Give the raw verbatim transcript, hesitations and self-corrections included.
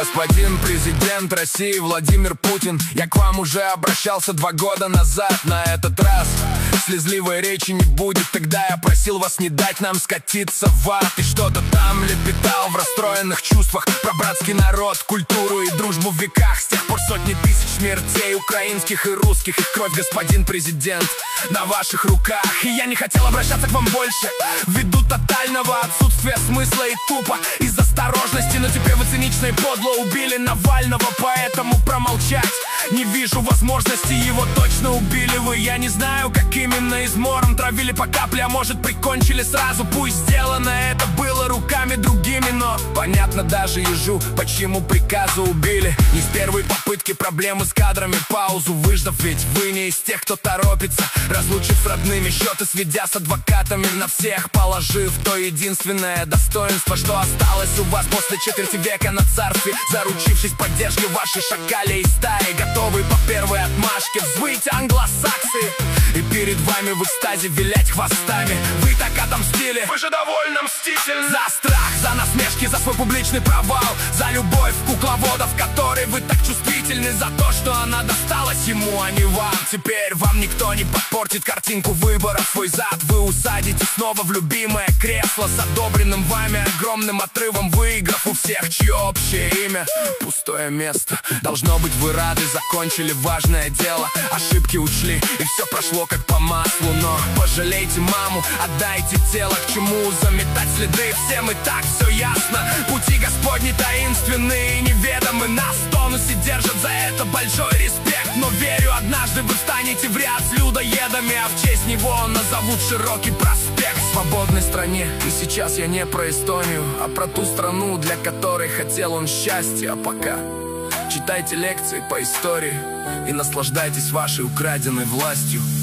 Господин президент России Владимир Путин, я к вам уже обращался два года назад. На этот раз слезливой речи не будет. Тогда я просил вас не дать нам скатиться в ад. И что-то там лепетал в расстроенных чувствах про братский народ, культуру и дружбу в веках. С тех пор сотни тысяч смертей украинских и русских. Их кровь, господин президент, на ваших руках. И я не хотел обращаться к вам больше ввиду тотального отсутствия смысла и тупо из осторожности. Но теперь вы цинично и подло убили Навального, поэтому промолчать не вижу возможности. Его точно убили вы. Я не знаю, как именно измором травили по капле, а может прикончили сразу. Пусть сделано это было руками другими, но понятно даже ежу, почему приказу убили. Не с первой попытки проблемы с кадрами, паузу выждав. Ведь вы не из тех, кто торопится, разлучив с родными, счеты сведя с адвокатами, на всех положив то единственное достоинство, что осталось у вас после четверти века на царстве. Заручившись поддержкой вашей шакалей стаи, готовы по первой отмашке взвыть англосаксы и перед вами в экстазе вилять хвостами. Вы так отомстили, вы же довольно мстительны. За страх, за насмешки, за свой публичный провал, за любовь кукловодов, которой вы так чувствительны, за то, что она досталась ему, а не вам. Теперь вам никто не подпортит картинку выборов. Свой зад вы усадите снова в любимое кресло с одобренным вами огромным отрывом, выиграв у всех, чье общее имя пустое место. Должно быть, вы рады, закончили важное дело, ошибки учли, и все прошло как по маслу. Но пожалейте маму, отдайте тело, к чему заметать следы. Всем и так все ясно, пути Господни таинственные и неведомы. Нас в тонусе держат, за это большой респект. Но верю, однажды вы встанете в ряд с людоедами, а в честь него назовут широкий проспект. В свободной стране, и сейчас я не про Эстонию, а про ту страну, для которой хотел он счастья. А пока читайте лекции по истории и наслаждайтесь вашей украденной властью.